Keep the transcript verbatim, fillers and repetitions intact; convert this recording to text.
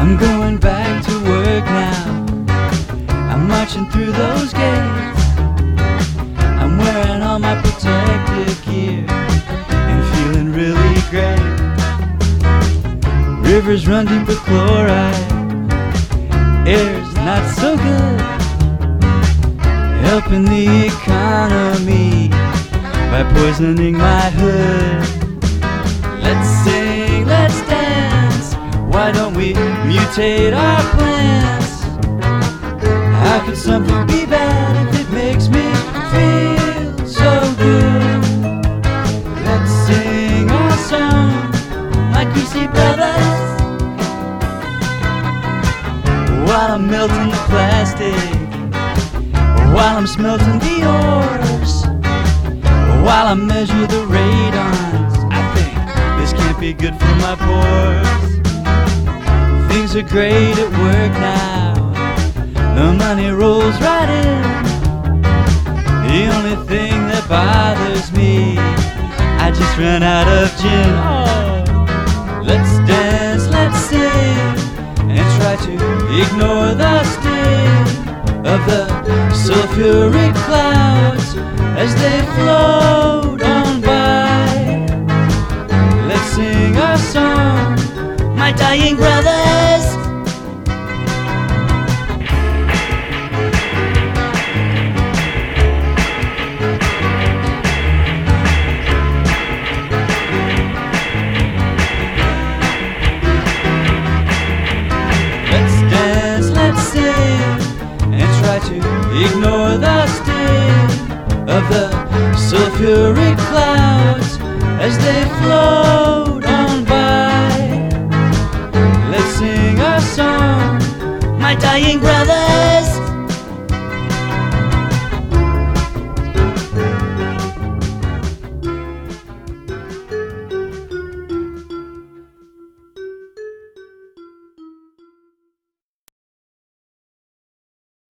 I'm going back to work now. I'm marching through those gates. I'm wearing all my protective gear and feeling really great. Rivers run deep with chloride. Air's not so good, helping the economy by poisoning my hood. Let's sing, let's dance. Why don't we mutate our plans? How could something be bad if it makes me feel so good? Let's sing our song, my greasy brothers, while I'm melting the plastic, while I'm smelting the ores, while I measure the radons. I think this can't be good for my pores. Things are great at work now, the money rolls right in. The only thing that bothers me, I just ran out of gin. Oh, let's dance, let's sing, and try to ignore the sting of the sulfuric clouds as they float on by. Let's sing our song, my dying brothers. To ignore the sting of the sulfuric clouds as they float on by. Let's sing our song, my dying brother.